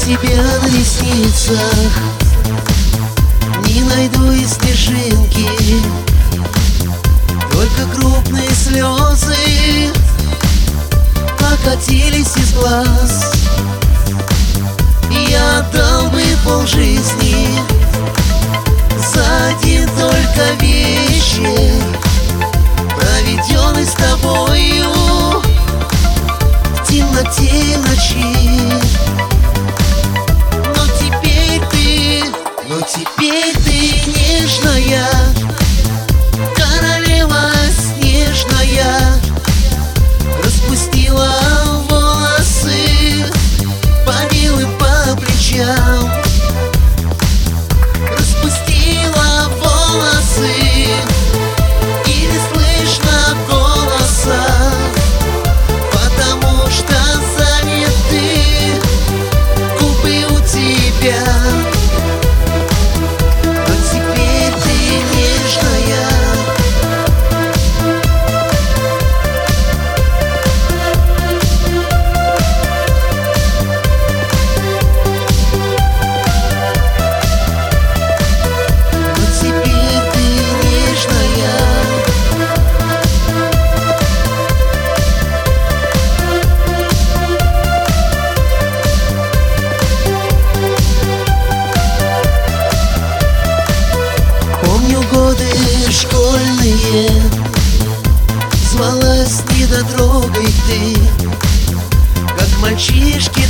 тебя на ресницах, не найду и снежинки, только крупные слезы покатились из глаз. Я отдал бы полжизни за один только вечер, проведенный с тобою в темноте и ночи. Но теперь ты нежная, королева снежная, распустила волосы по белым по плечам, распустила волосы и не слышно голоса, потому что заняты губы у тебя. Годы школьные, звалась недотрогой ты, как мальчишки